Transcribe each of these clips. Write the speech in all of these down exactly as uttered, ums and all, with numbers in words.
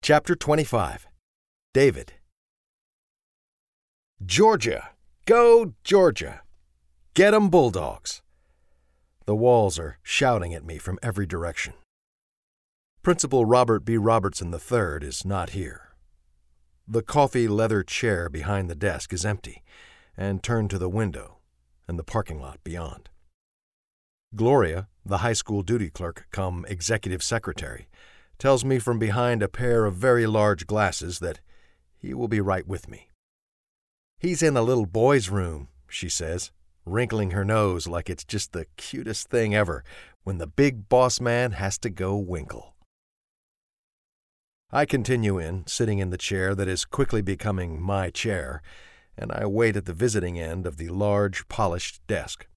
Chapter twenty-five. David. Georgia! Go, Georgia! Get 'em Bulldogs! The walls are shouting at me from every direction. Principal Robert B. Robertson the third is not here. The coffee leather chair behind the desk is empty and turned to the window and the parking lot beyond. Gloria, the high school duty clerk come executive secretary, tells me from behind a pair of very large glasses that he will be right with me. "He's in the little boy's room," she says, wrinkling her nose like it's just the cutest thing ever when the big boss man has to go winkle. I continue in, sitting in the chair that is quickly becoming my chair, and I wait at the visiting end of the large, polished desk.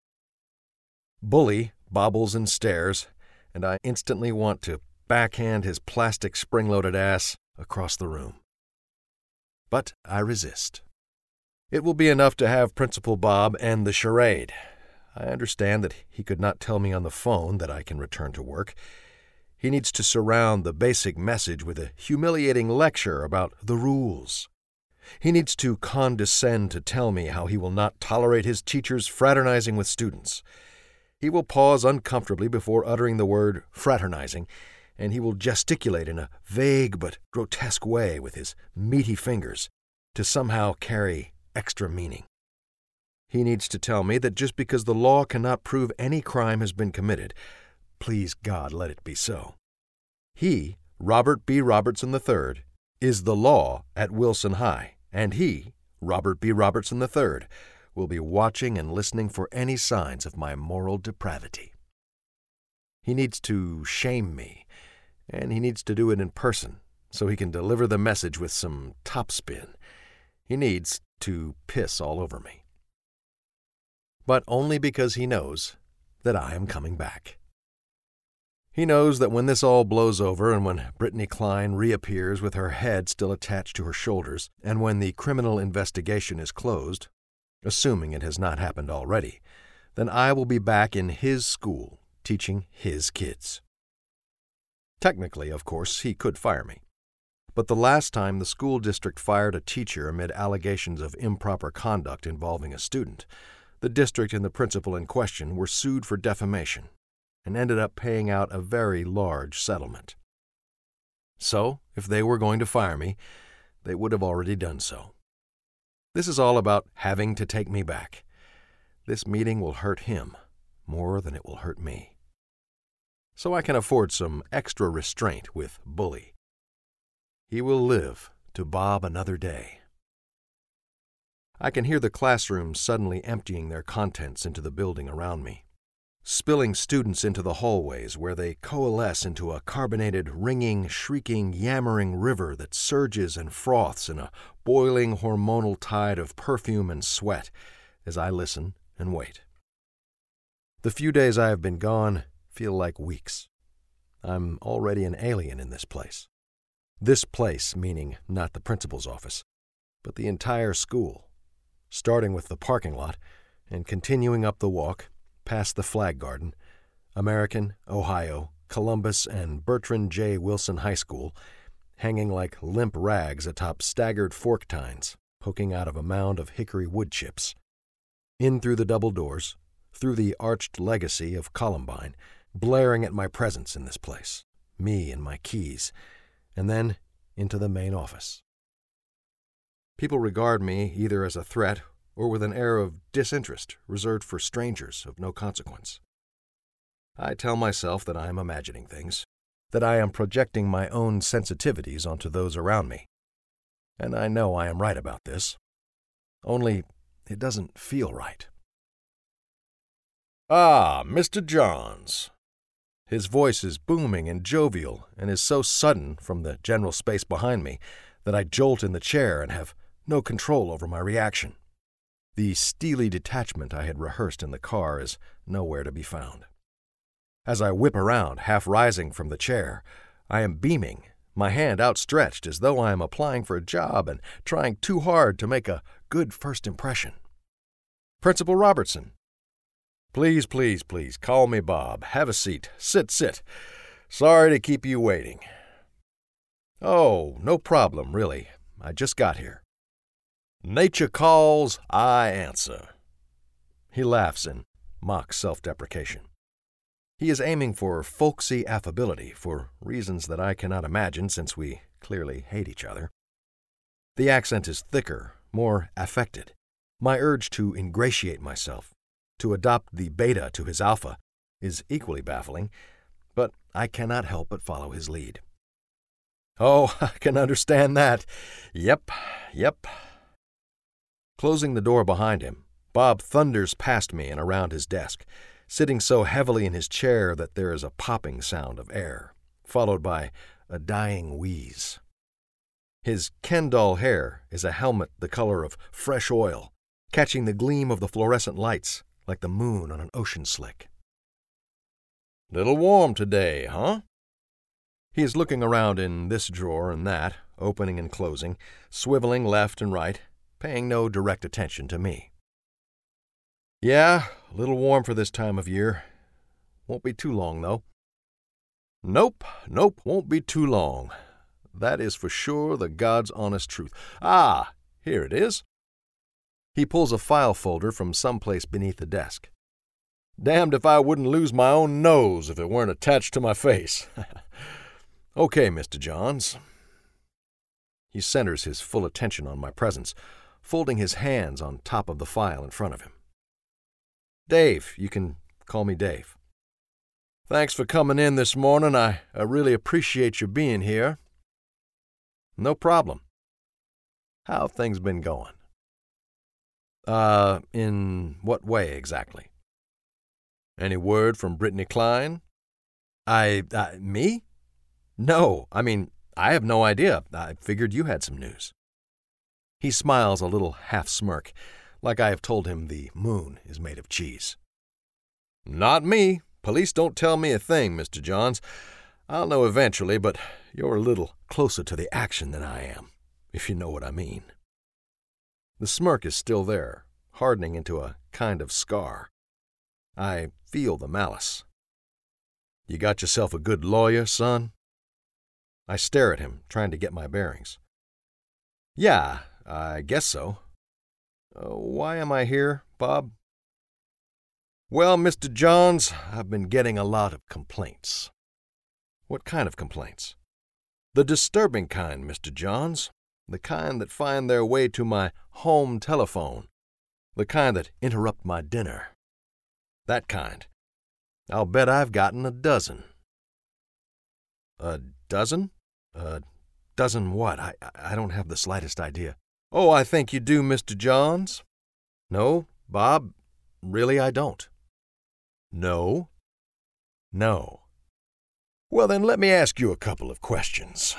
Bully bobbles and stares, and I instantly want to backhand his plastic spring-loaded ass across the room. But I resist. It will be enough to have Principal Bob end the charade. I understand that he could not tell me on the phone that I can return to work. He needs to surround the basic message with a humiliating lecture about the rules. He needs to condescend to tell me how he will not tolerate his teachers fraternizing with students. He will pause uncomfortably before uttering the word fraternizing, and he will gesticulate in a vague but grotesque way with his meaty fingers to somehow carry extra meaning. He needs to tell me that just because the law cannot prove any crime has been committed, please God let it be so. He, Robert B. Robertson the third, is the law at Wilson High, and he, Robert B. Robertson the third, will be watching and listening for any signs of my moral depravity. He needs to shame me, and he needs to do it in person so he can deliver the message with some topspin. He needs to piss all over me. But only because he knows that I am coming back. He knows that when this all blows over and when Brittany Klein reappears with her head still attached to her shoulders, and when the criminal investigation is closed, assuming it has not happened already, then I will be back in his school teaching his kids. Technically, of course, he could fire me. But the last time the school district fired a teacher amid allegations of improper conduct involving a student, the district and the principal in question were sued for defamation and ended up paying out a very large settlement. So, if they were going to fire me, they would have already done so. This is all about having to take me back. This meeting will hurt him more than it will hurt me. So I can afford some extra restraint with Bully. He will live to bob another day. I can hear the classrooms suddenly emptying their contents into the building around me, spilling students into the hallways where they coalesce into a carbonated, ringing, shrieking, yammering river that surges and froths in a boiling hormonal tide of perfume and sweat as I listen and wait. The few days I have been gone feel like weeks. I'm already an alien in this place. This place meaning not the principal's office, but the entire school, starting with the parking lot and continuing up the walk, past the Flag Garden, American, Ohio, Columbus, and Bertrand J. Wilson High School, hanging like limp rags atop staggered fork tines, poking out of a mound of hickory wood chips. In through the double doors, through the arched legacy of Columbine, blaring at my presence in this place, me and my keys, and then into the main office. People regard me either as a threat or with an air of disinterest reserved for strangers of no consequence. I tell myself that I am imagining things, that I am projecting my own sensitivities onto those around me. And I know I am right about this. Only it doesn't feel right. "Ah, Mister Johns." His voice is booming and jovial and is so sudden from the general space behind me that I jolt in the chair and have no control over my reaction. The steely detachment I had rehearsed in the car is nowhere to be found. As I whip around, half rising from the chair, I am beaming, my hand outstretched as though I am applying for a job and trying too hard to make a good first impression. "Principal Robertson." "Please, please, please, call me Bob. Have a seat. Sit, sit. Sorry to keep you waiting." "Oh, no problem, really. I just got here." "Nature calls, I answer." He laughs in mock self-deprecation. He is aiming for folksy affability for reasons that I cannot imagine since we clearly hate each other. The accent is thicker, more affected. My urge to ingratiate myself, to adopt the beta to his alpha, is equally baffling, but I cannot help but follow his lead. "Oh, I can understand that. Yep, yep." Closing the door behind him, Bob thunders past me and around his desk, sitting so heavily in his chair that there is a popping sound of air, followed by a dying wheeze. His Ken-doll hair is a helmet the color of fresh oil, catching the gleam of the fluorescent lights like the moon on an ocean slick. "Little warm today, huh?" He is looking around in this drawer and that, opening and closing, swiveling left and right, paying no direct attention to me. "Yeah, a little warm for this time of year. Won't be too long, though." "Nope, nope, won't be too long. That is for sure the God's honest truth. Ah, here it is." He pulls a file folder from someplace beneath the desk. "Damned if I wouldn't lose my own nose if it weren't attached to my face." "Okay, Mister Johns." He centers his full attention on my presence, folding his hands on top of the file in front of him. "Dave, you can call me Dave." "Thanks for coming in this morning. I, I really appreciate you being here." "No problem. How have things been going?" Uh, in what way exactly?" "Any word from Brittany Klein?" I, uh, me? No, I mean, I have no idea. I figured you had some news." He smiles a little half-smirk, like I have told him the moon is made of cheese. "Not me. Police don't tell me a thing, Mister Johns. I'll know eventually, but you're a little closer to the action than I am, if you know what I mean." The smirk is still there, hardening into a kind of scar. I feel the malice. "You got yourself a good lawyer, son?" I stare at him, trying to get my bearings. "Yeah, I guess so. Uh, why am I here, Bob?" "Well, Mister Johns, I've been getting a lot of complaints." "What kind of complaints?" "The disturbing kind, Mister Johns. The kind that find their way to my home telephone. The kind that interrupt my dinner. That kind. I'll bet I've gotten a dozen." "A dozen? A dozen what? I, I don't have the slightest idea." "Oh, I think you do, Mister Johns." "No, Bob, really I don't." "No?" "No." "Well, then let me ask you a couple of questions."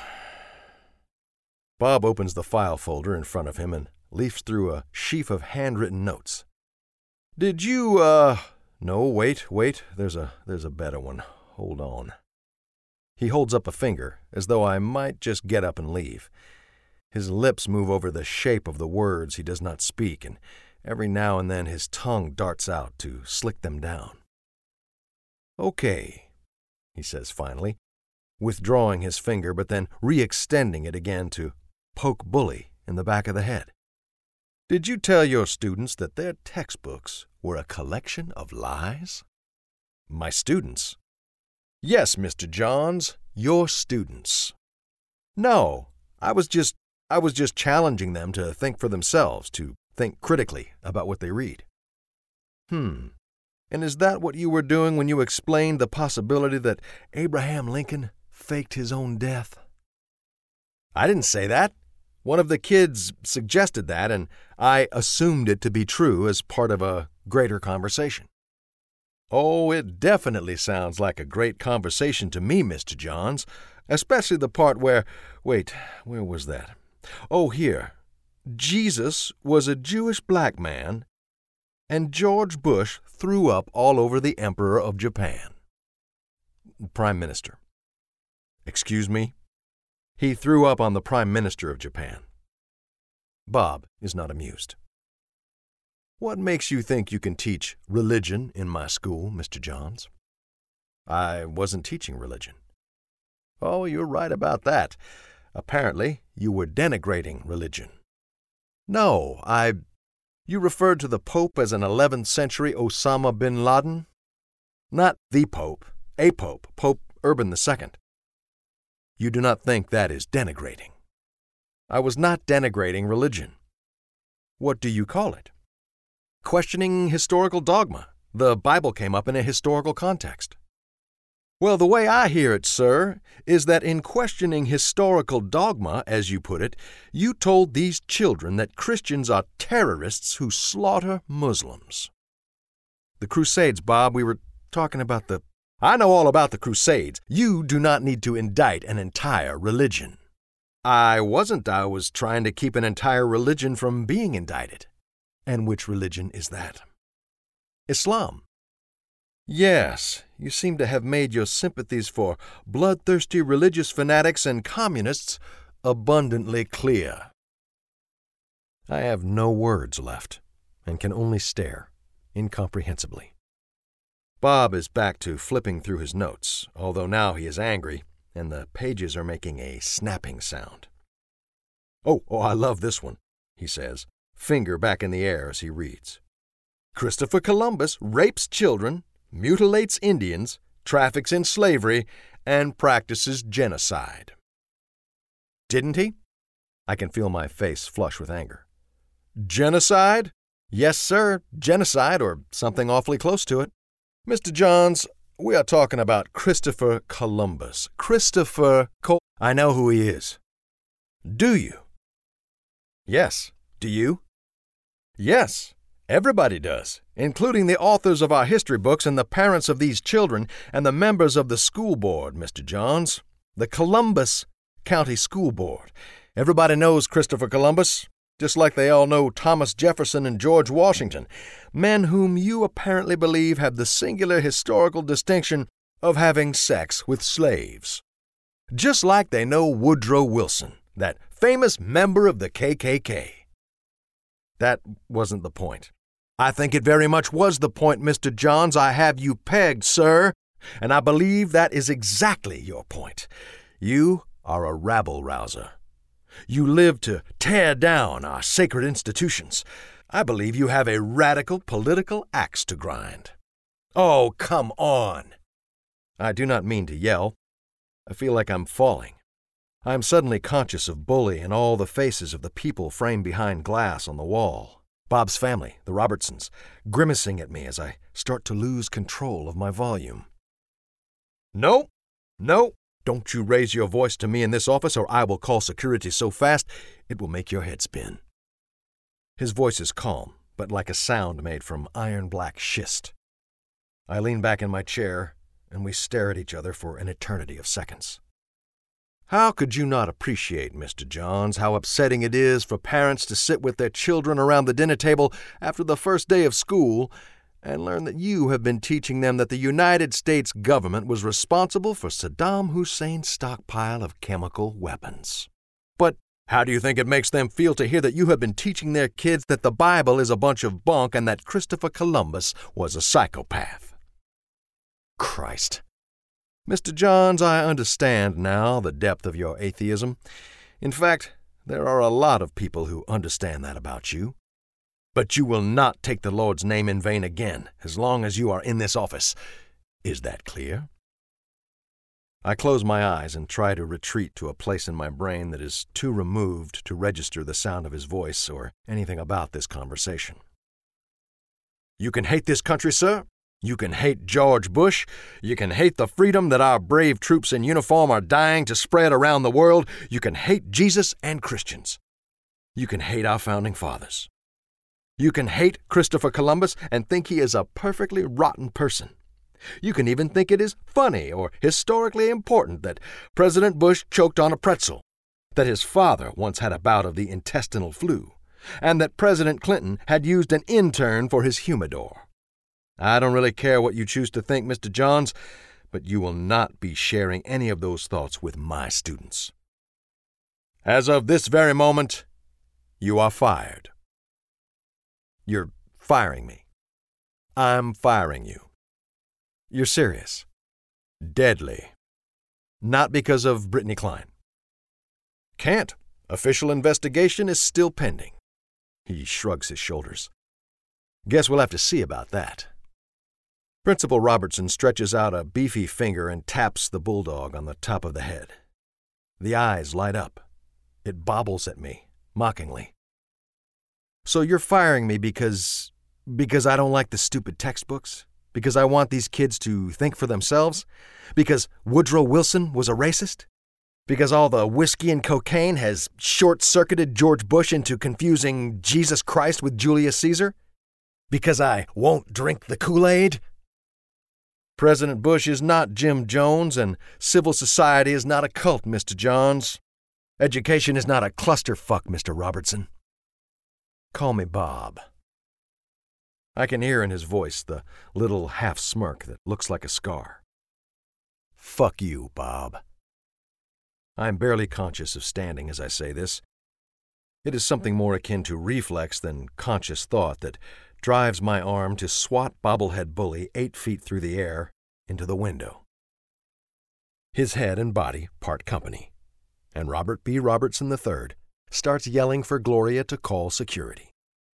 Bob opens the file folder in front of him and leafs through a sheaf of handwritten notes. "Did you, uh... No, wait, wait, there's a, there's a better one. Hold on." He holds up a finger, as though I might just get up and leave. His lips move over the shape of the words he does not speak, and every now and then his tongue darts out to slick them down. "Okay," he says finally, withdrawing his finger but then re-extending it again to poke Bully in the back of the head. "Did you tell your students that their textbooks were a collection of lies?" "My students?" "Yes, Mister Johns, your students." "No, I was just, I was just challenging them to think for themselves, to think critically about what they read." "Hmm. And is that what you were doing when you explained the possibility that Abraham Lincoln faked his own death?" "I didn't say that. One of the kids suggested that, and I assumed it to be true as part of a greater conversation." "Oh, it definitely sounds like a great conversation to me, Mister Johns, especially the part where, wait, where was that? Oh, here. Jesus was a Jewish black man, and George Bush threw up all over the Emperor of Japan." "Prime Minister." "Excuse me?" "He threw up on the Prime Minister of Japan." Bob is not amused. "What makes you think you can teach religion in my school, Mister Johns?" "I wasn't teaching religion." "Oh, you're right about that. Apparently, you were denigrating religion. No, I... You referred to the Pope as an eleventh century Osama bin Laden? Not the Pope, a Pope, Pope Urban the Second. You do not think that is denigrating. I was not denigrating religion. What do you call it? Questioning historical dogma. The Bible came up in a historical context. Well, the way I hear it, sir, is that in questioning historical dogma, as you put it, you told these children that Christians are terrorists who slaughter Muslims. The Crusades, Bob, we were talking about the... I know all about the Crusades. You do not need to indict an entire religion. I wasn't. I was trying to keep an entire religion from being indicted. And which religion is that? Islam. Yes, you seem to have made your sympathies for bloodthirsty religious fanatics and communists abundantly clear. I have no words left, and can only stare, incomprehensibly. Bob is back to flipping through his notes, although now he is angry, and the pages are making a snapping sound. Oh, oh, I love this one, he says, finger back in the air as he reads. Christopher Columbus rapes children, mutilates Indians, traffics in slavery, and practices genocide. Didn't he? I can feel my face flush with anger. Genocide? Yes, sir, genocide, or something awfully close to it. Mister Johns, we are talking about Christopher Columbus. Christopher Col... I know who he is. Do you? Yes. Do you? Yes. Everybody does, including the authors of our history books and the parents of these children and the members of the school board, Mister Johns. The Columbus County School Board. Everybody knows Christopher Columbus, just like they all know Thomas Jefferson and George Washington, men whom you apparently believe have the singular historical distinction of having sex with slaves. Just like they know Woodrow Wilson, that famous member of the K K K. That wasn't the point. I think it very much was the point, Mister Johns. I have you pegged, sir, and I believe that is exactly your point. You are a rabble-rouser. You live to tear down our sacred institutions. I believe you have a radical political axe to grind. Oh, come on! I do not mean to yell. I feel like I'm falling. I am suddenly conscious of Bully and all the faces of the people framed behind glass on the wall. Bob's family, the Robertsons, grimacing at me as I start to lose control of my volume. No, no, don't you raise your voice to me in this office or I will call security so fast it will make your head spin. His voice is calm, but like a sound made from iron-black schist. I lean back in my chair, and we stare at each other for an eternity of seconds. How could you not appreciate, Mister Johns, how upsetting it is for parents to sit with their children around the dinner table after the first day of school and learn that you have been teaching them that the United States government was responsible for Saddam Hussein's stockpile of chemical weapons? But how do you think it makes them feel to hear that you have been teaching their kids that the Bible is a bunch of bunk and that Christopher Columbus was a psychopath? Christ. Mister Johns, I understand now the depth of your atheism. In fact, there are a lot of people who understand that about you. But you will not take the Lord's name in vain again as long as you are in this office. Is that clear? I close my eyes and try to retreat to a place in my brain that is too removed to register the sound of his voice or anything about this conversation. You can hate this country, sir. You can hate George Bush. You can hate the freedom that our brave troops in uniform are dying to spread around the world. You can hate Jesus and Christians. You can hate our founding fathers. You can hate Christopher Columbus and think he is a perfectly rotten person. You can even think it is funny or historically important that President Bush choked on a pretzel, that his father once had a bout of the intestinal flu, and that President Clinton had used an intern for his humidor. I don't really care what you choose to think, Mister Johns, but you will not be sharing any of those thoughts with my students. As of this very moment, you are fired. You're firing me. I'm firing you. You're serious. Deadly. Not because of Brittany Klein. Can't. Official investigation is still pending. He shrugs his shoulders. Guess we'll have to see about that. Principal Robertson stretches out a beefy finger and taps the bulldog on the top of the head. The eyes light up. It bobbles at me, mockingly. So you're firing me because... because I don't like the stupid textbooks? Because I want these kids to think for themselves? Because Woodrow Wilson was a racist? Because all the whiskey and cocaine has short-circuited George Bush into confusing Jesus Christ with Julius Caesar? Because I won't drink the Kool-Aid? President Bush is not Jim Jones, and civil society is not a cult, Mister Johns. Education is not a clusterfuck, Mister Robertson. Call me Bob. I can hear in his voice the little half-smirk that looks like a scar. Fuck you, Bob. I am barely conscious of standing as I say this. It is something more akin to reflex than conscious thought that drives my arm to swat Bobblehead Bully eight feet through the air into the window. His head and body part company, and Robert B. Robertson the third starts yelling for Gloria to call security.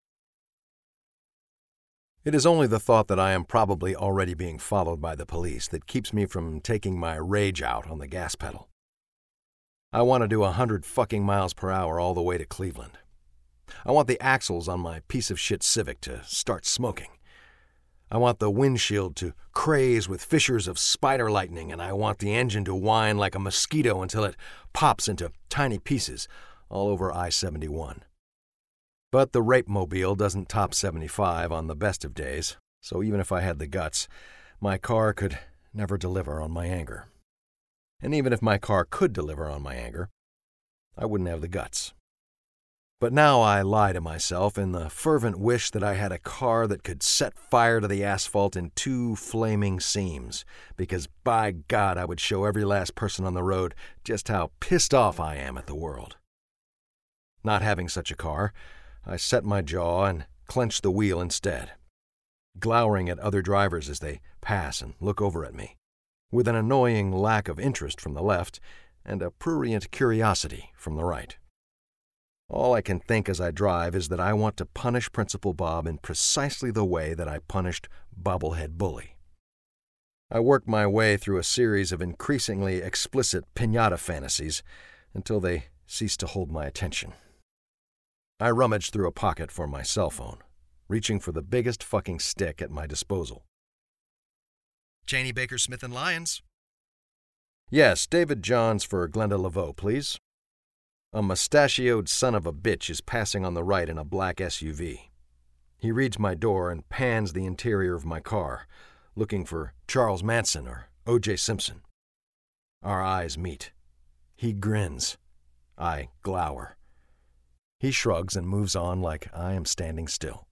It is only the thought that I am probably already being followed by the police that keeps me from taking my rage out on the gas pedal. I want to do a hundred fucking miles per hour all the way to Cleveland. I want the axles on my piece of shit Civic to start smoking. I want the windshield to craze with fissures of spider lightning, and I want the engine to whine like a mosquito until it pops into tiny pieces all over I seventy-one. But the rape-mobile doesn't top seventy-five on the best of days, so even if I had the guts, my car could never deliver on my anger. And even if my car could deliver on my anger, I wouldn't have the guts. But now I lie to myself in the fervent wish that I had a car that could set fire to the asphalt in two flaming seams, because by God I would show every last person on the road just how pissed off I am at the world. Not having such a car, I set my jaw and clench the wheel instead, glowering at other drivers as they pass and look over at me, with an annoying lack of interest from the left and a prurient curiosity from the right. All I can think as I drive is that I want to punish Principal Bob in precisely the way that I punished Bobblehead Bully. I work my way through a series of increasingly explicit piñata fantasies until they cease to hold my attention. I rummage through a pocket for my cell phone, reaching for the biggest fucking stick at my disposal. Janie Baker Smith and Lyons. Yes, David Johns for Glenda Laveau, please. A mustachioed son of a bitch is passing on the right in a black S U V. He reads my door and pans the interior of my car, looking for Charles Manson or O J Simpson. Our eyes meet. He grins. I glower. He shrugs and moves on like I am standing still.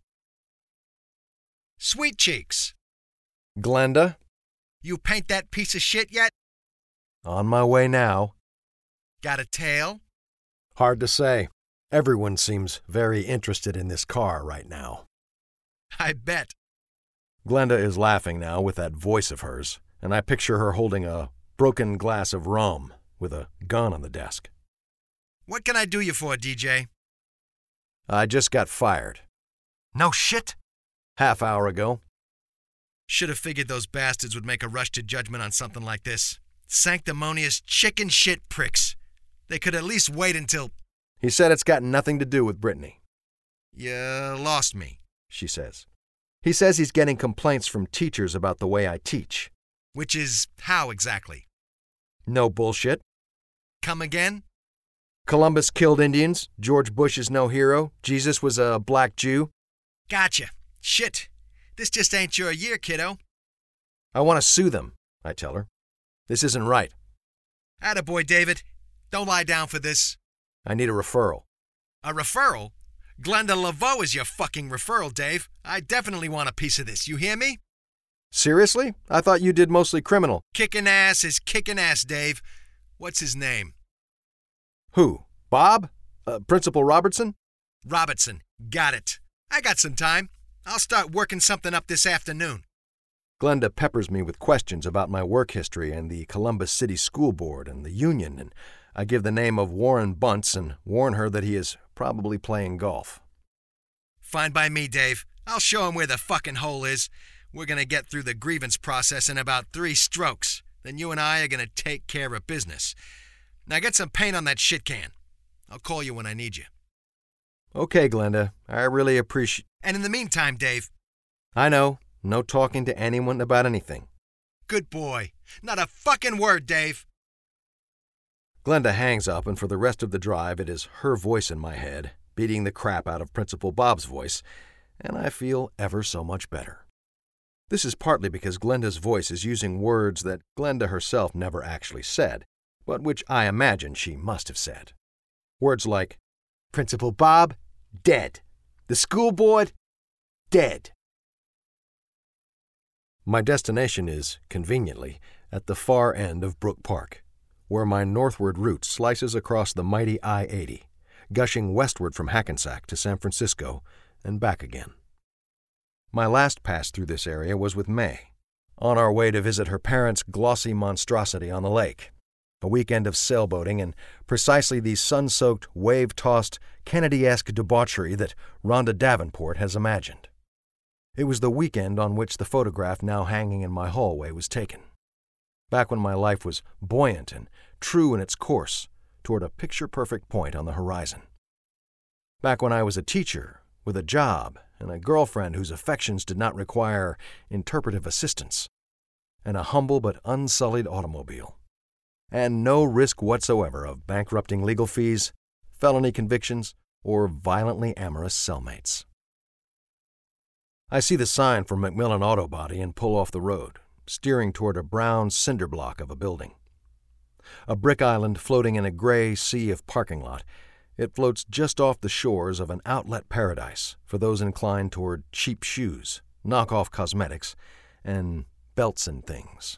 Sweet Cheeks. Glenda? You paint that piece of shit yet? On my way now. Got a tail? Hard to say. Everyone seems very interested in this car right now. I bet. Glenda is laughing now with that voice of hers, and I picture her holding a broken glass of rum with a gun on the desk. What can I do you for, D J? I just got fired. No shit? Half hour ago. Should have figured those bastards would make a rush to judgment on something like this. Sanctimonious chicken shit pricks. They could at least wait until... He said it's got nothing to do with Brittany. You lost me, she says. He says he's getting complaints from teachers about the way I teach. Which is how exactly? No bullshit. Come again? Columbus killed Indians. George Bush is no hero. Jesus was a black Jew. Gotcha. Shit. This just ain't your year, kiddo. I want to sue them, I tell her. This isn't right. Attaboy, David. Don't lie down for this. I need a referral. A referral? Glenda Laveau is your fucking referral, Dave. I definitely want a piece of this. You hear me? Seriously? I thought you did mostly criminal. Kicking ass is kicking ass, Dave. What's his name? Who? Bob? Uh, Principal Robertson? Robertson. Got it. I got some time. I'll start working something up this afternoon. Glenda peppers me with questions about my work history and the Columbus City School Board and the union and I give the name of Warren Bunce and warn her that he is probably playing golf. Fine by me, Dave. I'll show him where the fucking hole is. We're gonna get through the grievance process in about three strokes. Then you and I are gonna take care of business. Now get some paint on that shit can. I'll call you when I need you. Okay, Glenda. I really appreciate... And in the meantime, Dave... I know. No talking to anyone about anything. Good boy. Not a fucking word, Dave. Glenda hangs up, and for the rest of the drive it is her voice in my head, beating the crap out of Principal Bob's voice, and I feel ever so much better. This is partly because Glenda's voice is using words that Glenda herself never actually said, but which I imagine she must have said. Words like, Principal Bob, dead. The school board, dead. My destination is, conveniently, at the far end of Brook Park, where my northward route slices across the mighty I eighty, gushing westward from Hackensack to San Francisco and back again. My last pass through this area was with May, on our way to visit her parents' glossy monstrosity on the lake, a weekend of sailboating and precisely the sun-soaked, wave-tossed, Kennedy-esque debauchery that Rhonda Davenport has imagined. It was the weekend on which the photograph now hanging in my hallway was taken, back when my life was buoyant and true in its course toward a picture-perfect point on the horizon. Back when I was a teacher, with a job and a girlfriend whose affections did not require interpretive assistance, and a humble but unsullied automobile, and no risk whatsoever of bankrupting legal fees, felony convictions, or violently amorous cellmates. I see the sign for McMillan Auto Body and pull off the road, steering toward a brown cinder block of a building. A brick island floating in a gray sea of parking lot, it floats just off the shores of an outlet paradise for those inclined toward cheap shoes, knockoff cosmetics, and belts and things.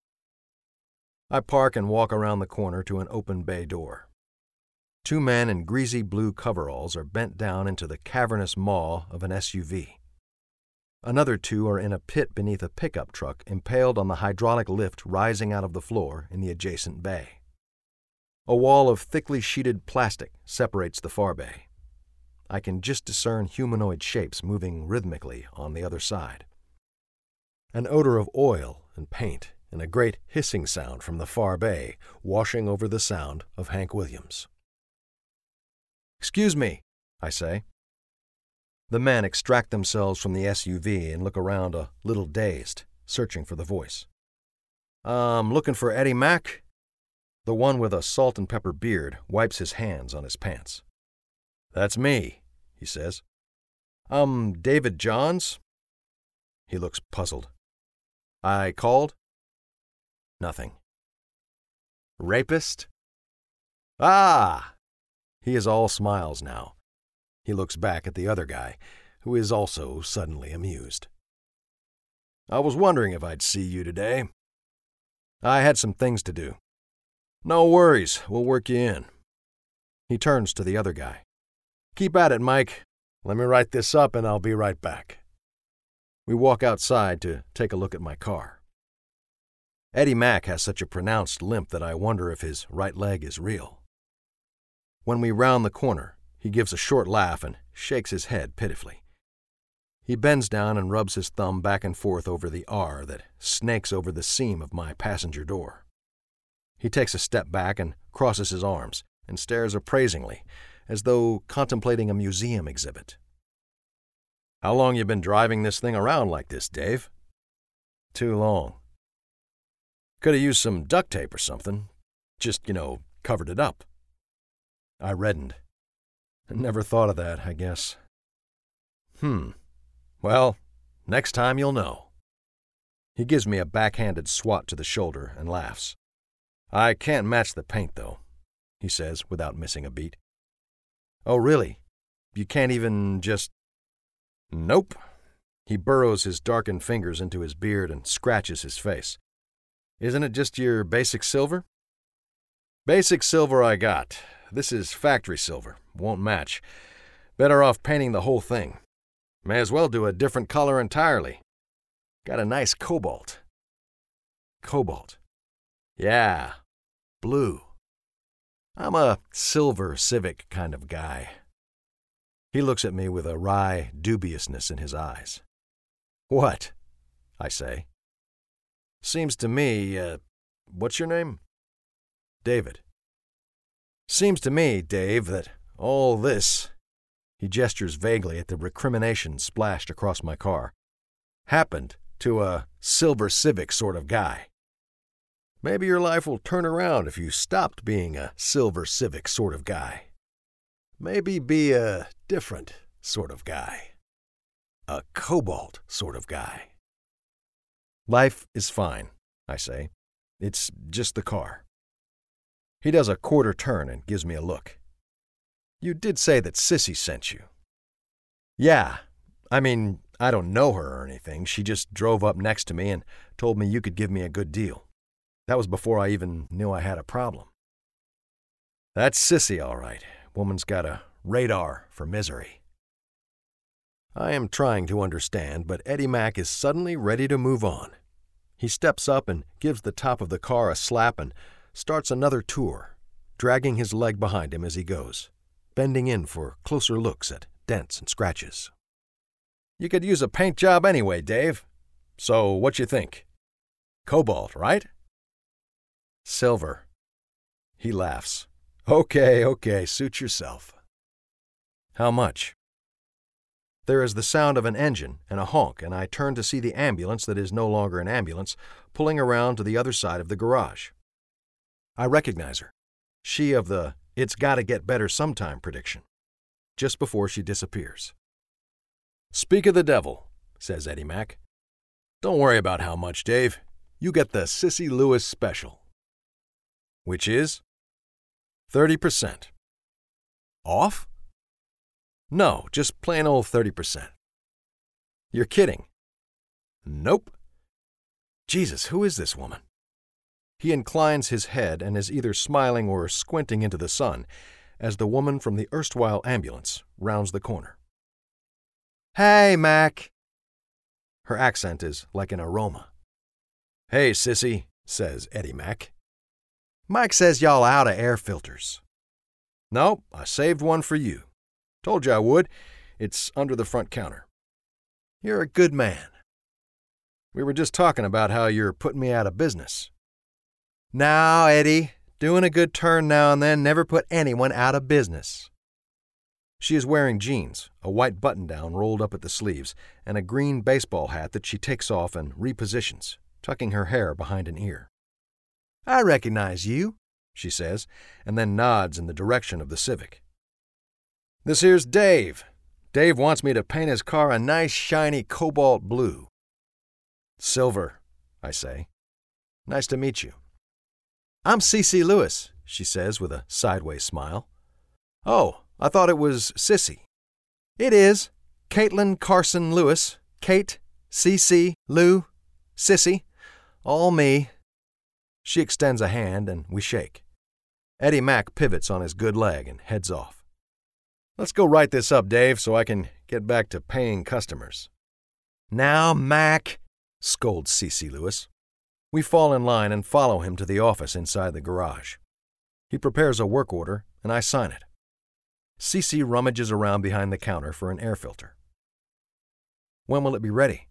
I park and walk around the corner to an open bay door. Two men in greasy blue coveralls are bent down into the cavernous maw of an S U V. Another two are in a pit beneath a pickup truck impaled on the hydraulic lift rising out of the floor in the adjacent bay. A wall of thickly sheeted plastic separates the far bay. I can just discern humanoid shapes moving rhythmically on the other side. An odor of oil and paint and a great hissing sound from the far bay washing over the sound of Hank Williams. "Excuse me," I say. The men extract themselves from the S U V and look around a little dazed, searching for the voice. "I'm looking for Eddie Mack." The one with a salt and pepper beard wipes his hands on his pants. "That's me," he says. "I'm David Johns." He looks puzzled. "I called?" Nothing. "Rapist?" "Ah!" He is all smiles now. He looks back at the other guy, who is also suddenly amused. "I was wondering if I'd see you today. I had some things to do." "No worries, we'll work you in." He turns to the other guy. "Keep at it, Mike. Let me write this up and I'll be right back." We walk outside to take a look at my car. Eddie Mack has such a pronounced limp that I wonder if his right leg is real. When we round the corner, he gives a short laugh and shakes his head pitifully. He bends down and rubs his thumb back and forth over the R that snakes over the seam of my passenger door. He takes a step back and crosses his arms and stares appraisingly, as though contemplating a museum exhibit. "How long you been driving this thing around like this, Dave?" "Too long." "Could have used some duct tape or something. Just, you know, covered it up." I reddened. Never thought of that, I guess. Hmm. Well, next time you'll know. He gives me a backhanded swat to the shoulder and laughs. "I can't match the paint, though," he says without missing a beat. "Oh, really? You can't even just—" "Nope." He burrows his darkened fingers into his beard and scratches his face. "Isn't it just your basic silver?" "Basic silver I got. This is factory silver. Won't match. Better off painting the whole thing. May as well do a different color entirely. Got a nice cobalt." "Cobalt?" "Yeah. Blue." I'm a silver Civic kind of guy. He looks at me with a wry dubiousness in his eyes. What? I say. Seems to me, uh, what's your name? David. Seems to me, Dave, that all this, he gestures vaguely at the recrimination splashed across my car, happened to a silver Civic sort of guy. Maybe your life will turn around if you stopped being a silver Civic sort of guy. Maybe be a different sort of guy. A cobalt sort of guy. Life is fine, I say. It's just the car. He does a quarter turn and gives me a look. You did say that Sissy sent you. Yeah, I mean, I don't know her or anything. She just drove up next to me and told me you could give me a good deal. That was before I even knew I had a problem. That's Sissy, all right. Woman's got a radar for misery. I am trying to understand, but Eddie Mac is suddenly ready to move on. He steps up and gives the top of the car a slap and starts another tour, dragging his leg behind him as he goes, bending in for closer looks at dents and scratches. You could use a paint job anyway, Dave. So what you think? Cobalt, right? Silver. He laughs. Okay, okay, suit yourself. How much? There is the sound of an engine and a honk, and I turn to see the ambulance that is no longer an ambulance pulling around to the other side of the garage. I recognize her. She of the "it's gotta get better sometime" prediction, just before she disappears. Speak of the devil, says Eddie Mac. Don't worry about how much, Dave. You get the Sissy Lewis special. Which is? thirty percent. Off? No, just plain old thirty percent. You're kidding. Nope. Jesus, who is this woman? He inclines his head and is either smiling or squinting into the sun as the woman from the erstwhile ambulance rounds the corner. Hey, Mac. Her accent is like an aroma. Hey, Sissy, says Eddie Mac. Mike says y'all out of air filters. Nope, I saved one for you. Told you I would. It's under the front counter. You're a good man. We were just talking about how you're putting me out of business. Now, Eddie, doing a good turn now and then never put anyone out of business. She is wearing jeans, a white button-down rolled up at the sleeves, and a green baseball hat that she takes off and repositions, tucking her hair behind an ear. I recognize you, she says, and then nods in the direction of the Civic. This here's Dave. Dave wants me to paint his car a nice, shiny cobalt blue. Silver, I say. Nice to meet you. I'm Cece Lewis, she says with a sideways smile. Oh, I thought it was Sissy. It is. Caitlin Carson Lewis. Kate, Cece, Lou, Sissy. All me. She extends a hand and we shake. Eddie Mac pivots on his good leg and heads off. Let's go write this up, Dave, so I can get back to paying customers. Now, Mac, scolds Cece Lewis. We fall in line and follow him to the office inside the garage. He prepares a work order, and I sign it. Cece rummages around behind the counter for an air filter. When will it be ready?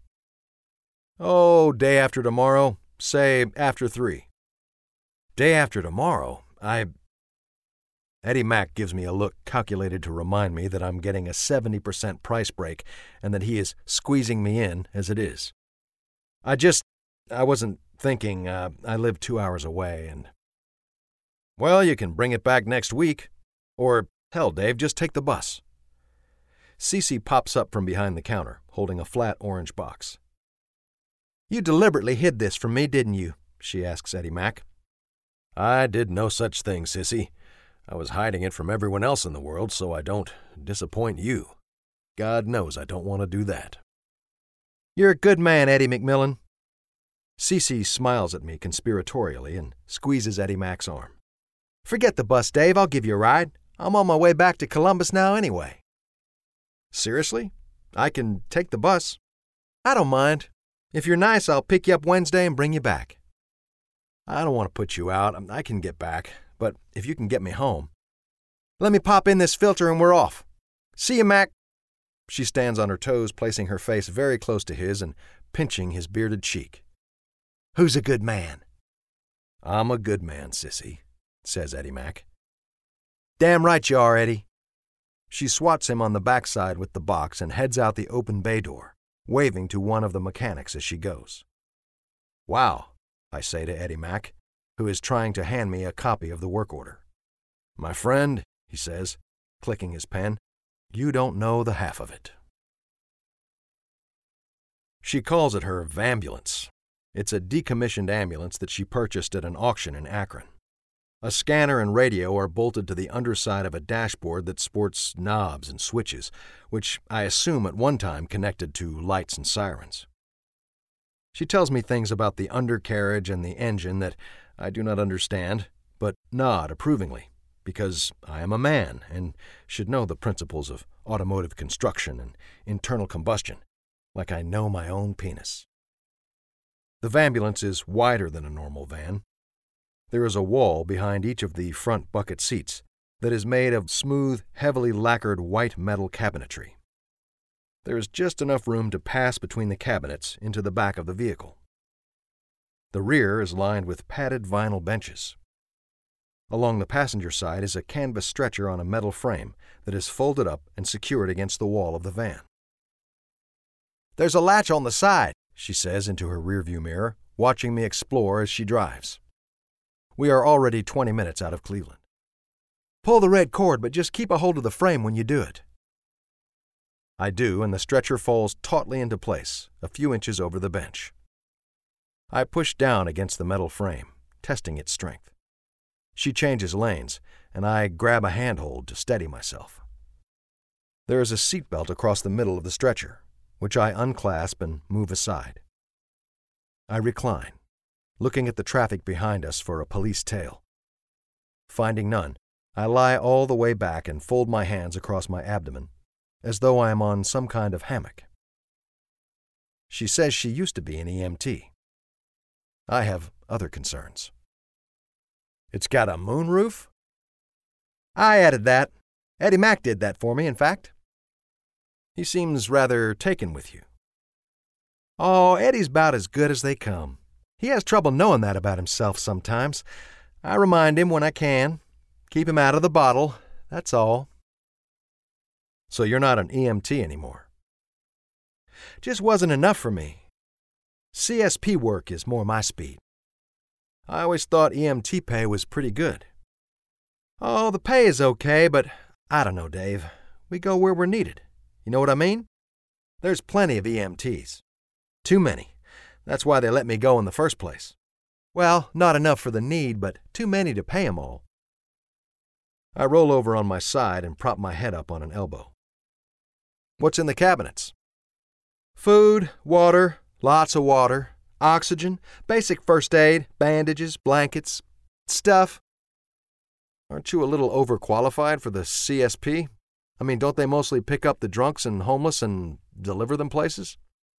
Oh, day after tomorrow, say after three. Day after tomorrow, I... Eddie Mac gives me a look calculated to remind me that I'm getting a seventy percent price break and that he is squeezing me in as it is. I just... I wasn't thinking. Uh, I live two hours away and... Well, you can bring it back next week. Or, hell, Dave, just take the bus. Cece pops up from behind the counter, holding a flat orange box. You deliberately hid this from me, didn't you? She asks Eddie Mac. I did no such thing, Sissy. I was hiding it from everyone else in the world so I don't disappoint you. God knows I don't want to do that. You're a good man, Eddie McMillan. Cece smiles at me conspiratorially and squeezes Eddie Mac's arm. Forget the bus, Dave. I'll give you a ride. I'm on my way back to Columbus now anyway. Seriously? I can take the bus. I don't mind. If you're nice, I'll pick you up Wednesday and bring you back. I don't want to put you out. I can get back. But but if you can get me home. Let me pop in this filter and we're off. See you, Mac. She stands on her toes, placing her face very close to his and pinching his bearded cheek. Who's a good man? I'm a good man, sissy, says Eddie Mac. Damn right you are, Eddie. She swats him on the backside with the box and heads out the open bay door, waving to one of the mechanics as she goes. Wow, I say to Eddie Mac, who is trying to hand me a copy of the work order. My friend, he says, clicking his pen, you don't know the half of it. She calls it her Vambulance. It's a decommissioned ambulance that she purchased at an auction in Akron. A scanner and radio are bolted to the underside of a dashboard that sports knobs and switches, which I assume at one time connected to lights and sirens. She tells me things about the undercarriage and the engine that I do not understand, but nod approvingly, because I am a man and should know the principles of automotive construction and internal combustion, like I know my own penis. The Vambulance is wider than a normal van. There is a wall behind each of the front bucket seats that is made of smooth, heavily lacquered white metal cabinetry. There is just enough room to pass between the cabinets into the back of the vehicle. The rear is lined with padded vinyl benches. Along the passenger side is a canvas stretcher on a metal frame that is folded up and secured against the wall of the van. There's a latch on the side, she says into her rearview mirror, watching me explore as she drives. We are already twenty minutes out of Cleveland. Pull the red cord, but just keep a hold of the frame when you do it. I do, and the stretcher falls tautly into place, a few inches over the bench. I push down against the metal frame, testing its strength. She changes lanes, and I grab a handhold to steady myself. There is a seatbelt across the middle of the stretcher, which I unclasp and move aside. I recline, looking at the traffic behind us for a police tail. Finding none, I lie all the way back and fold my hands across my abdomen, as though I am on some kind of hammock. She says she used to be an E M T. I have other concerns. It's got a moonroof? I added that. Eddie Mac did that for me, in fact. He seems rather taken with you. Oh, Eddie's about as good as they come. He has trouble knowing that about himself sometimes. I remind him when I can. Keep him out of the bottle, that's all. So you're not an E M T anymore? Just wasn't enough for me. C S P work is more my speed. I always thought E M T pay was pretty good. Oh, the pay is okay, but I don't know, Dave. We go where we're needed. You know what I mean? There's plenty of E M Ts. Too many. That's why they let me go in the first place. Well, not enough for the need, but too many to pay 'em all. I roll over on my side and prop my head up on an elbow. What's in the cabinets? Food, water, lots of water, oxygen, basic first aid, bandages, blankets, stuff. Aren't you a little overqualified for the C S P? I mean, don't they mostly pick up the drunks and homeless and deliver them places?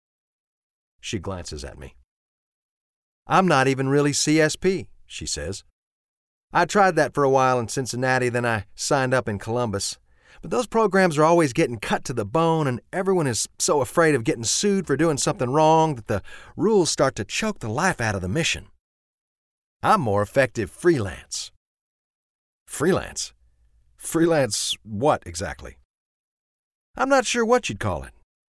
She glances at me. I'm not even really C S P, she says. I tried that for a while in Cincinnati, then I signed up in Columbus. But those programs are always getting cut to the bone, and everyone is so afraid of getting sued for doing something wrong that the rules start to choke the life out of the mission. I'm more effective freelance. Freelance? Freelance what exactly? I'm not sure what you'd call it.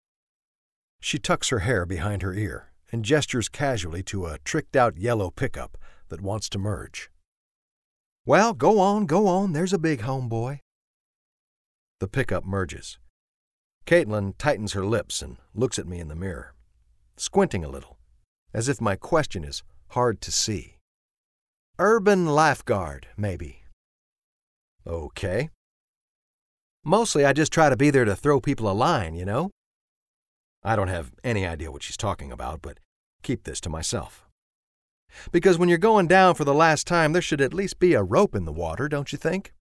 She tucks her hair behind her ear and gestures casually to a tricked-out yellow pickup that wants to merge. Well, go on, go on, there's a big homeboy. The pickup merges. Caitlin tightens her lips and looks at me in the mirror, squinting a little, as if my question is hard to see. Urban lifeguard, maybe. Okay. Mostly I just try to be there to throw people a line, you know? I don't have any idea what she's talking about, but keep this to myself. Because when you're going down for the last time, there should at least be a rope in the water, don't you think?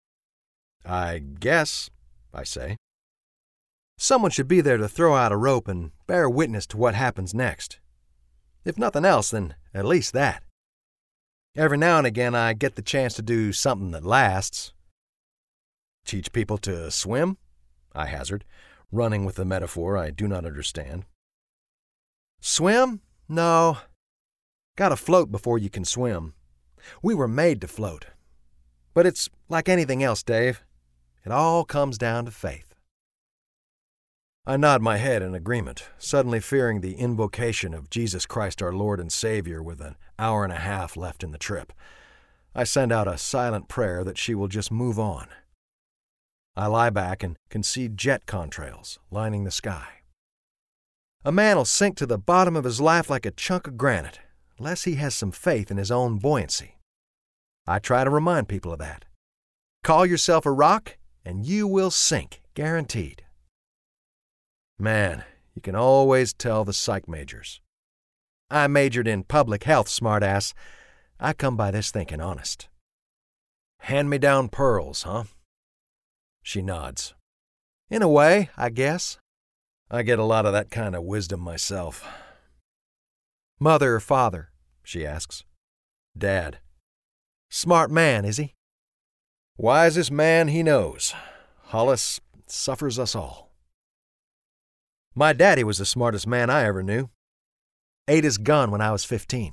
I guess, I say. Someone should be there to throw out a rope and bear witness to what happens next. If nothing else, then at least that. Every now and again, I get the chance to do something that lasts. Teach people to swim? I hazard, running with a metaphor I do not understand. Swim? No. Gotta float before you can swim. We were made to float. But it's like anything else, Dave. It all comes down to faith. I nod my head in agreement, suddenly fearing the invocation of Jesus Christ our Lord and Savior with an hour and a half left in the trip. I send out a silent prayer that she will just move on. I lie back and can see jet contrails lining the sky. A man'll sink to the bottom of his life like a chunk of granite, unless he has some faith in his own buoyancy. I try to remind people of that. Call yourself a rock, and you will sink, guaranteed. Man, you can always tell the psych majors. I majored in public health, smartass. I come by this thinking honest. Hand-me-down pearls, huh? She nods. In a way, I guess. I get a lot of that kind of wisdom myself. Mother or father? She asks. Dad. Smart man, is he? Wisest man he knows. Hollis suffers us all. My daddy was the smartest man I ever knew. Ate his gun when I was fifteen.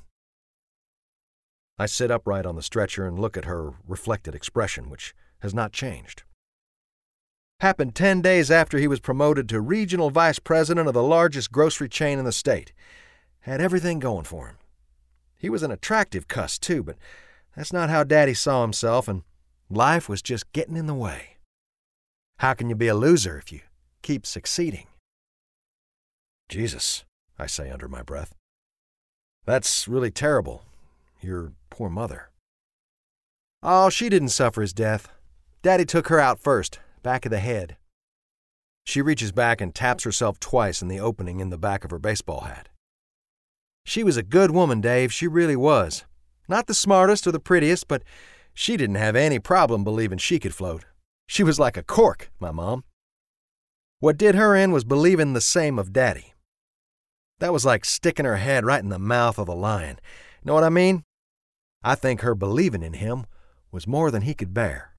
I sit upright on the stretcher and look at her reflected expression, which has not changed. Happened ten days after he was promoted to regional vice president of the largest grocery chain in the state. Had everything going for him. He was an attractive cuss, too, but that's not how Daddy saw himself, and life was just getting in the way. How can you be a loser if you keep succeeding? Jesus, I say under my breath. That's really terrible. Your poor mother. Oh, she didn't suffer his death. Daddy took her out first, back of the head. She reaches back and taps herself twice in the opening in the back of her baseball hat. She was a good woman, Dave, she really was. Not the smartest or the prettiest, but she didn't have any problem believing she could float. She was like a cork, my mom. What did her in was believing the same of Daddy. That was like sticking her head right in the mouth of the lion. Know what I mean? I think her believing in him was more than he could bear.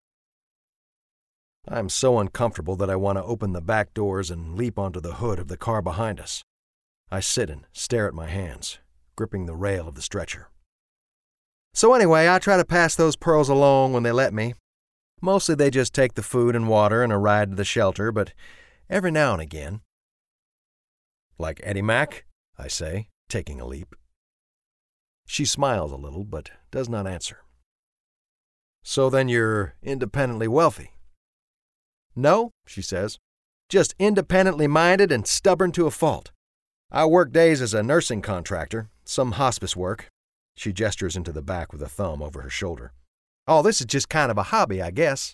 I'm so uncomfortable that I want to open the back doors and leap onto the hood of the car behind us. I sit and stare at my hands, gripping the rail of the stretcher. So anyway, I try to pass those pearls along when they let me. Mostly they just take the food and water and a ride to the shelter, but every now and again. Like Eddie Mac? I say, taking a leap. She smiles a little, but does not answer. So then you're independently wealthy? No, she says, just independently minded and stubborn to a fault. I work days as a nursing contractor, some hospice work. She gestures into the back with a thumb over her shoulder. Oh, this is just kind of a hobby, I guess.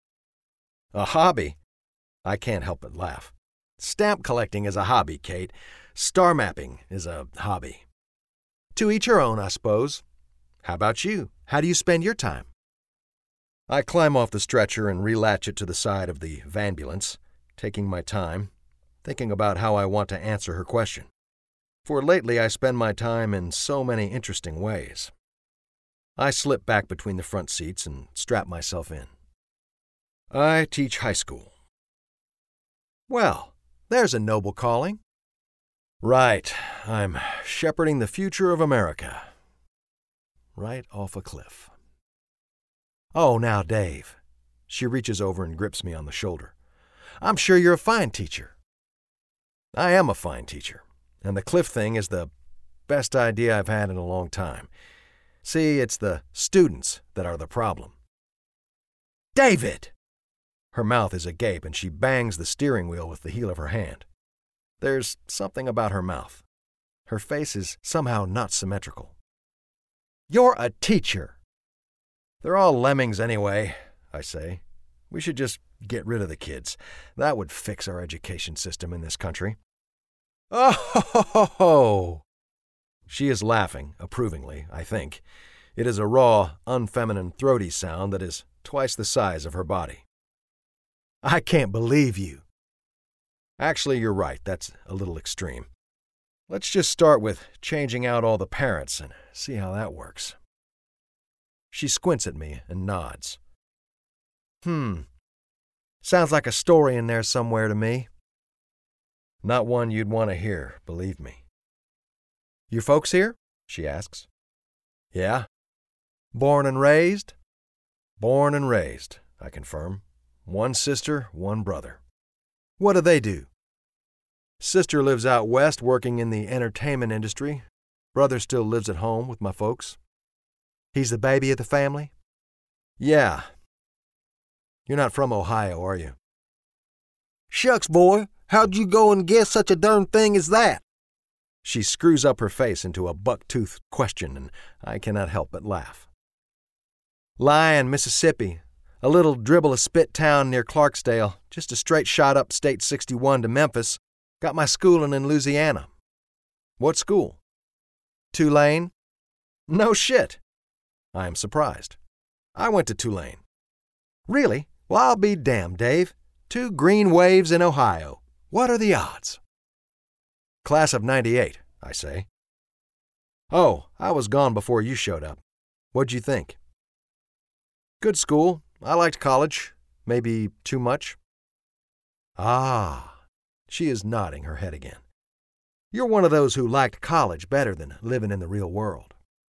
A hobby? I can't help but laugh. Stamp collecting is a hobby, Kate. Star mapping is a hobby. To each her own, I suppose. How about you? How do you spend your time? I climb off the stretcher and relatch it to the side of the vanbulance, taking my time, thinking about how I want to answer her question. For lately I spend my time in so many interesting ways. I slip back between the front seats and strap myself in. I teach high school. Well, there's a noble calling. Right, I'm shepherding the future of America. Right off a cliff. Oh, now, Dave. She reaches over and grips me on the shoulder. I'm sure you're a fine teacher. I am a fine teacher, and the cliff thing is the best idea I've had in a long time. See, it's the students that are the problem. David! Her mouth is agape, and she bangs the steering wheel with the heel of her hand. There's something about her mouth. Her face is somehow not symmetrical. You're a teacher! They're all lemmings anyway, I say. We should just get rid of the kids. That would fix our education system in this country. Oh, ho, ho, ho, ho. She is laughing, approvingly, I think. It is a raw, unfeminine, throaty sound that is twice the size of her body. I can't believe you. Actually, you're right. That's a little extreme. Let's just start with changing out all the parents and see how that works. She squints at me and nods. Hmm. Sounds like a story in there somewhere to me. Not one you'd want to hear, believe me. Your folks here? She asks. Yeah. Born and raised? Born and raised, I confirm. One sister, one brother. What do they do? Sister lives out west working in the entertainment industry. Brother still lives at home with my folks. He's the baby of the family? Yeah. You're not from Ohio, are you? Shucks, boy, how'd you go and guess such a darn thing as that? She screws up her face into a buck-toothed question, and I cannot help but laugh. Lyon, Mississippi, a little dribble-a-spit town near Clarksdale, just a straight shot up State sixty-one to Memphis. Got my schooling in Louisiana. What school? Tulane? No shit. I am surprised. I went to Tulane. Really? Well, I'll be damned, Dave. Two green waves in Ohio. What are the odds? Class of ninety-eight, I say. Oh, I was gone before you showed up. What'd you think? Good school. I liked college. Maybe too much. Ah, she is nodding her head again. You're one of those who liked college better than living in the real world.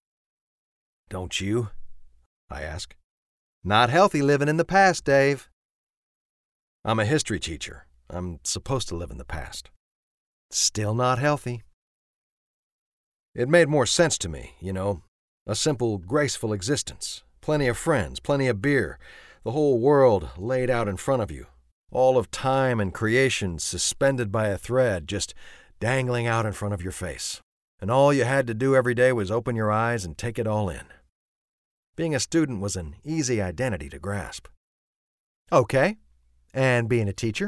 Don't you? I ask. Not healthy living in the past, Dave. I'm a history teacher. I'm supposed to live in the past. Still not healthy. It made more sense to me, you know. A simple, graceful existence. Plenty of friends, plenty of beer. The whole world laid out in front of you. All of time and creation suspended by a thread, just dangling out in front of your face. And all you had to do every day was open your eyes and take it all in. Being a student was an easy identity to grasp. Okay. And being a teacher?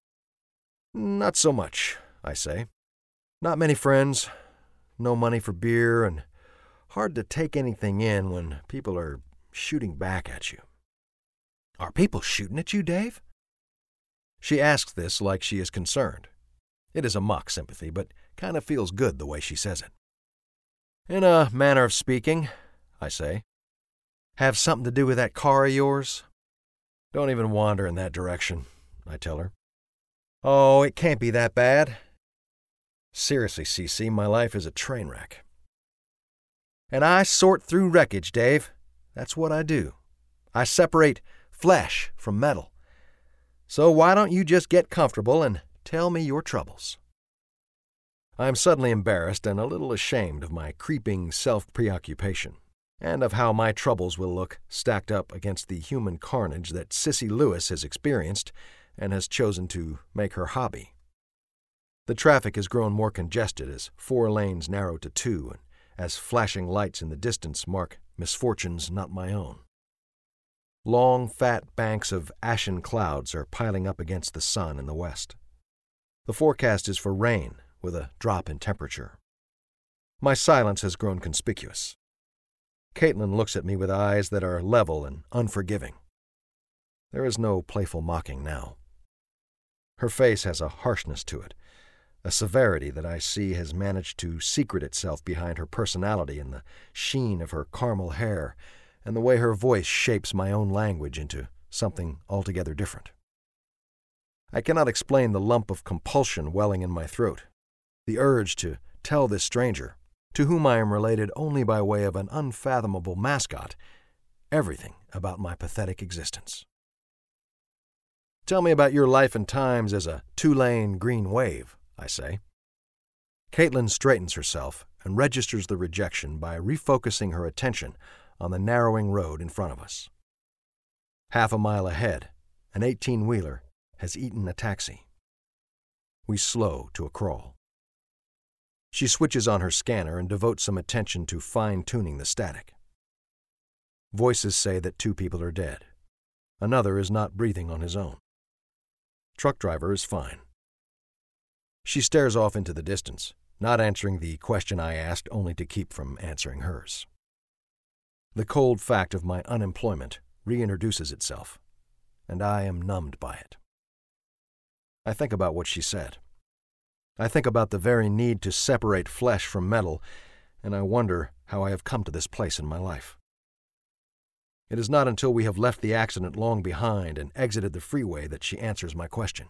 Not so much, I say. Not many friends, no money for beer, and hard to take anything in when people are shooting back at you. Are people shooting at you, Dave? She asks this like she is concerned. It is a mock sympathy, but kind of feels good the way she says it. In a manner of speaking, I say. Have something to do with that car of yours? Don't even wander in that direction, I tell her. Oh, it can't be that bad. Seriously, Cece, my life is a train wreck. And I sort through wreckage, Dave. That's what I do. I separate flesh from metal. So why don't you just get comfortable and tell me your troubles? I am suddenly embarrassed and a little ashamed of my creeping self-preoccupation, and of how my troubles will look stacked up against the human carnage that Cissy Lewis has experienced and has chosen to make her hobby. The traffic has grown more congested as four lanes narrow to two, and as flashing lights in the distance mark misfortunes not my own. Long, fat banks of ashen clouds are piling up against the sun in the west. The forecast is for rain, with a drop in temperature. My silence has grown conspicuous. Caitlin looks at me with eyes that are level and unforgiving. There is no playful mocking now. Her face has a harshness to it, a severity that I see has managed to secret itself behind her personality in the sheen of her caramel hair and the way her voice shapes my own language into something altogether different. I cannot explain the lump of compulsion welling in my throat, the urge to tell this stranger, to whom I am related only by way of an unfathomable mascot, everything about my pathetic existence. Tell me about your life and times as a two-lane green wave, I say. Caitlin straightens herself and registers the rejection by refocusing her attention on the narrowing road in front of us. Half a mile ahead, an eighteen-wheeler has eaten a taxi. We slow to a crawl. She switches on her scanner and devotes some attention to fine-tuning the static. Voices say that two people are dead. Another is not breathing on his own. Truck driver is fine. She stares off into the distance, not answering the question I asked only to keep from answering hers. The cold fact of my unemployment reintroduces itself, and I am numbed by it. I think about what she said. I think about the very need to separate flesh from metal, and I wonder how I have come to this place in my life. It is not until we have left the accident long behind and exited the freeway that she answers my question.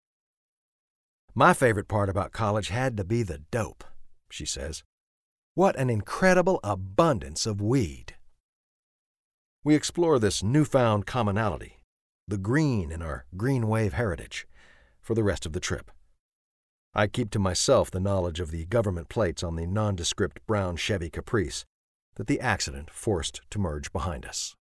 My favorite part about college had to be the dope, she says. What an incredible abundance of weed. We explore this newfound commonality, the green in our green wave heritage, for the rest of the trip. I keep to myself the knowledge of the government plates on the nondescript brown Chevy Caprice that the accident forced to merge behind us.